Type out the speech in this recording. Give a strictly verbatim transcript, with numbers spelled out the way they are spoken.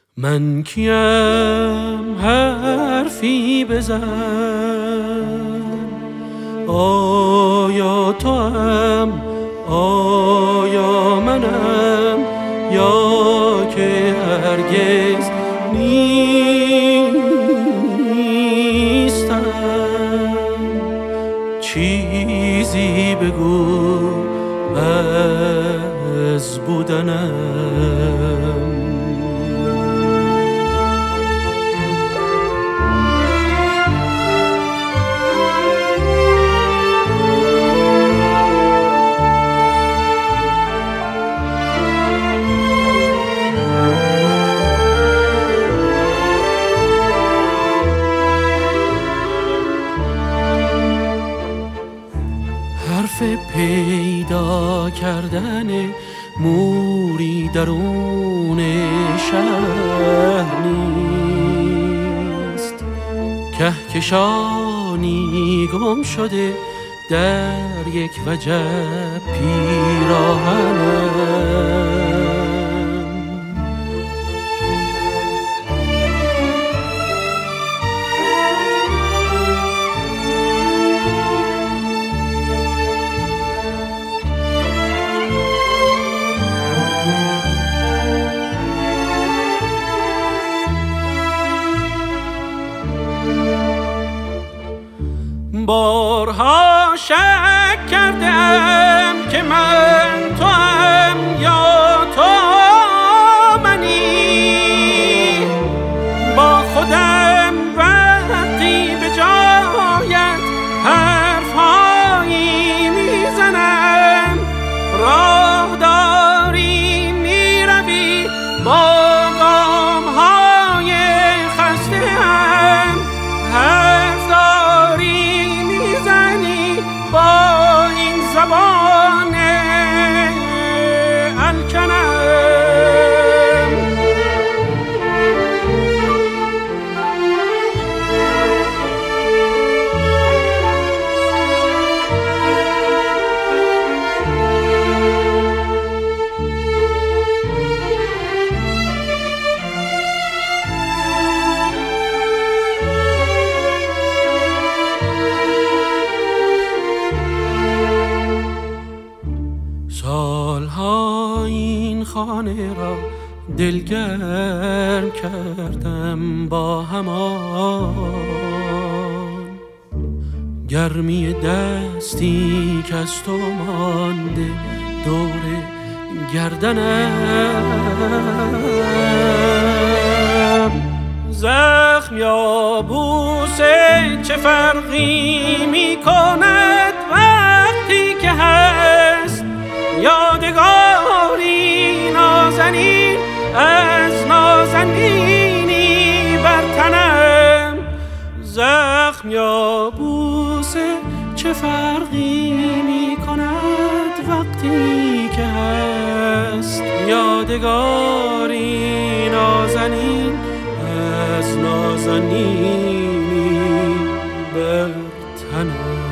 من کیم حرفی بزن، آیا تو هم آیا منم، یا که هرگز نیستم. چیزی بگو از بودنم. حرف پیدا کردن موری درون شهر نیست، کهکشانی گم شده در یک وجب پیراهنم. بارها شک کردم که من تو هم یا تو منی، با خودم وقتی به جایت حرفهایی میزنم، راه داری میروی با گامهای خسته هم، حرف داری با این زبان الکنم. سالها این خانه را دلگرم کردم با همان گرمی دستی که از تو مانده دور گردنم. زخم یا بوسه چه فرقی می کند وقتی که هست یادگاری نازنین از نازنینی بر تنم. زخم یا بوسه چه فرقی می کند وقتی که هست یادگاری نازنین از نازنینی بر تنم.